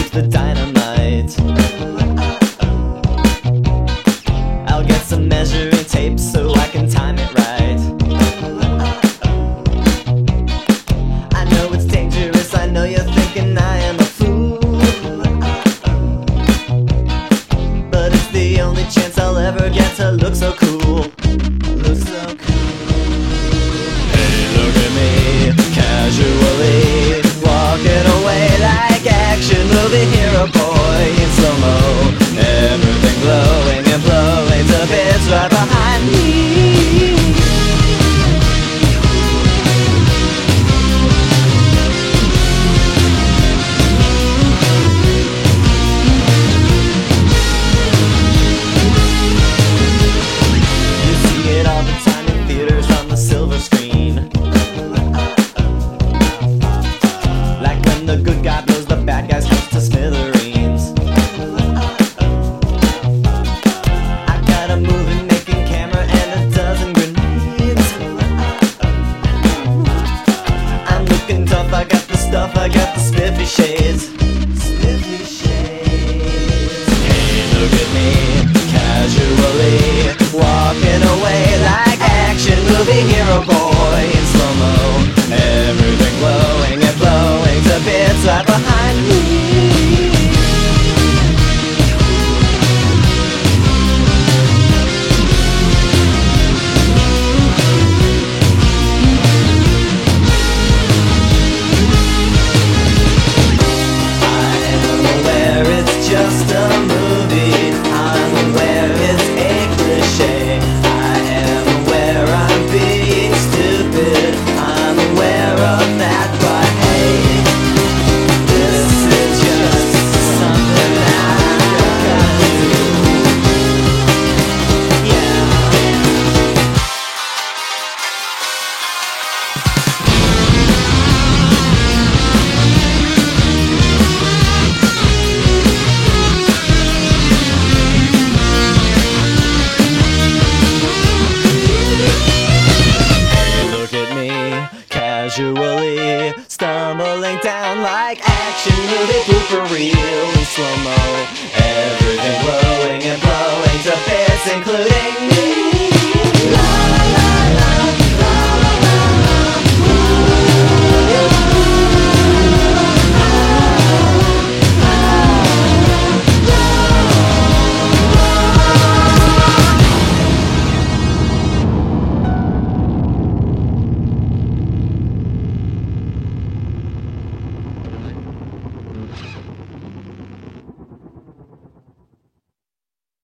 where's the dynamite? I'll get some measuring tape so I can time it right. I know it's dangerous, I know you're thinking I am a fool, but it's the only chance I'll ever get to look so cool. Look so cool. Hey, look at me, casually walking away like action movie hero boy in slow-mo. Everything glowing and blowing to bits right behind me. You see it all the time in theaters on the silver screen, like when the good guy blows the bad guy's house to smithereens. I got a movie making camera and a dozen grenades. I'm looking tough, I got the stuff, I got the spiffy shades. Spiffy shades. Hey, look at me, casually walking away like action movie hero boy in slow-mo. Everything glowing and blowing to bits right behind me. Just a movie, I'm aware it's a cliche. I am aware I'm being stupid, I'm aware of that, but hey, this is just something I gotta do. Yeah. Casually stumbling down like action movie blooper reel in slow-mo.